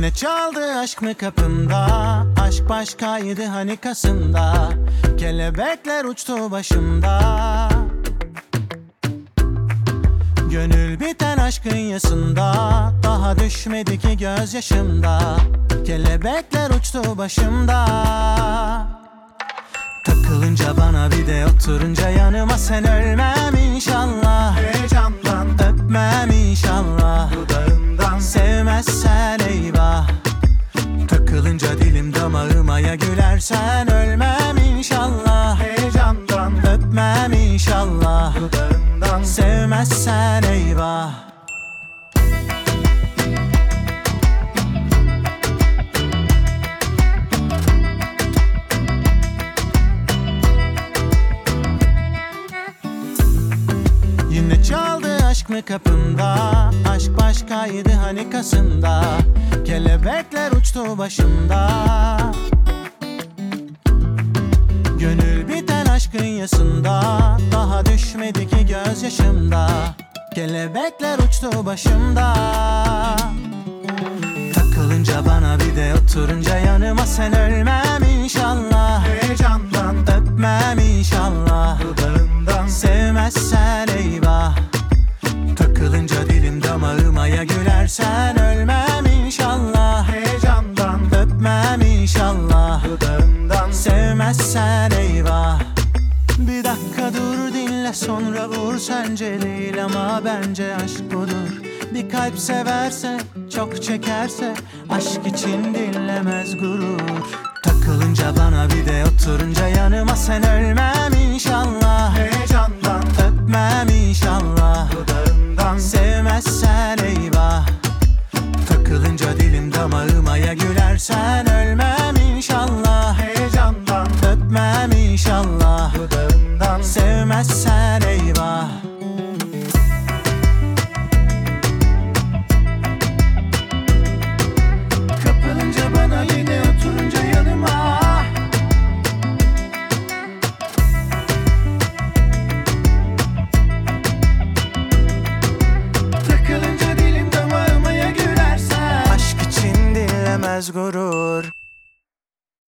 Yine çaldı aşk mı kapımda? Aşk başkaydı hani Kasım'da. Kelebekler uçtu başımda. Gönül biten aşkın yasında. Daha düşmedi ki gözyaşımda. Kelebekler uçtu başımda. Takılınca bana bir de oturunca yanıma, sen ölmem inşallah. Heyecandan Öpmem inşallah. dudağından Sevmezsen eyvah. Takılınca dilim damağıma ya gülersen, ölmem inşallah. Heyecandan Öpmem inşallah. dudağından Sevmezsen eyvah. Yine çaldı aşk mı kapımda? Aşk başkaydı hani Kasım'da. Kelebekler uçtu başımda. Gönül biten aşkın yasında. Daha düşmedi ki gözyaşımda. Kelebekler uçtu başımda. Takılınca bana bir de oturunca yanıma, sen ölmem inşallah. Heyecandan Öpmem inşallah. dudağından Sevmezsen eyvah. Takılınca dilim damağıma ya gülersen, ölmem inşallah. Heyecandan Öpmem inşallah. dudağından Sevmezsen eyvah. Bir dakika dur dinle sonra vur, sence değil ama bence aşk budur. Bir kalp severse, çok çekerse, aşk için dinlemez gurur. Takılınca bana bir de oturunca yanıma, sen ölmem